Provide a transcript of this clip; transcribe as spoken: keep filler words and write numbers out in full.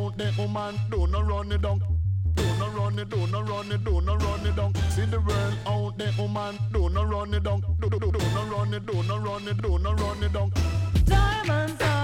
out there, woman, do not run it down. Do not run it, do not run it, do not run it down. See the world out there, woman, do not run it down. Do, do, do, do not run it, do not run it, do not run it down. Diamonds are